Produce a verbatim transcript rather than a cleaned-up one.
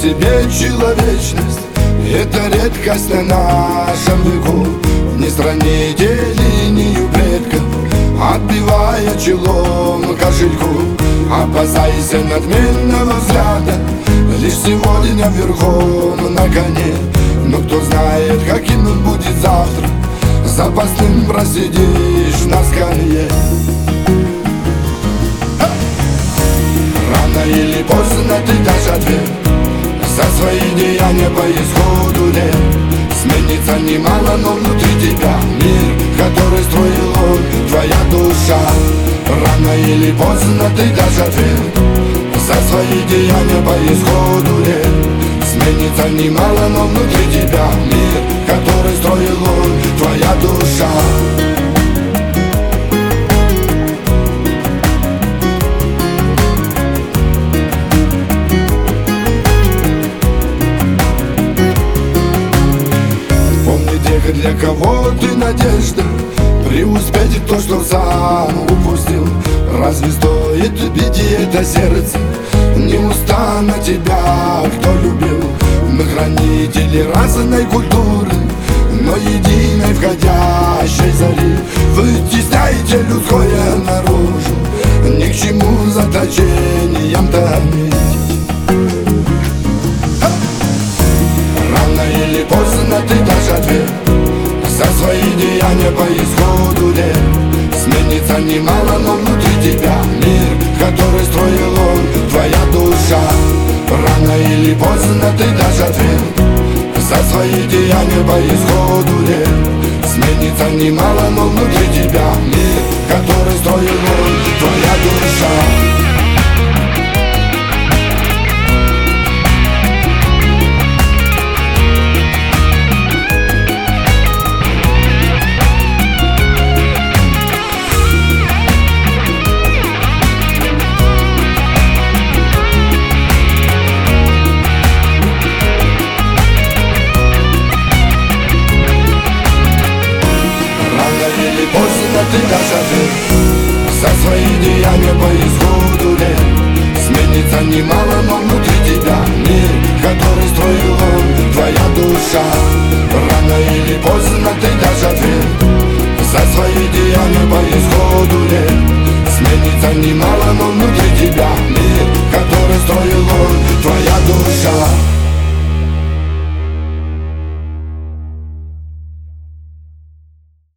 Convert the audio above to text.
себе человечность. Это редкость на нашем веку. Не страните линию предков, отбивая челом кошельку. Опасайся надменного взгляда, лишь сегодня верхом на коне. Но кто знает, каким он будет завтра, запасным просидишь на скамье. Рано или поздно ты дашь ответ за свои деяния по исходу лет. Сменится немало, но внутри тебя мир, который строил он, твоя душа. Рано или поздно ты дашь ответ за свои деяния по исходу лет. Сменится немало, но внутри тебя мир, который строил он, твоя душа. Для кого ты надежда, преуспеть то, что сам упустил. Разве стоит бить это сердце? Не устану тебя, кто любил. Мы хранители разной культуры, но единой входящей зари. Вытесняйте людское наружу, ни к чему заточением томить. Рано или поздно ты дашь ответ за свои деяния по исходу лет. Сменится немало, но внутри тебя мир, который строил он, твоя душа. Рано или поздно ты дашь ответ за свои деяния по исходу лет. Сменится немало, но внутри тебя мир, который строил он, твоя душа.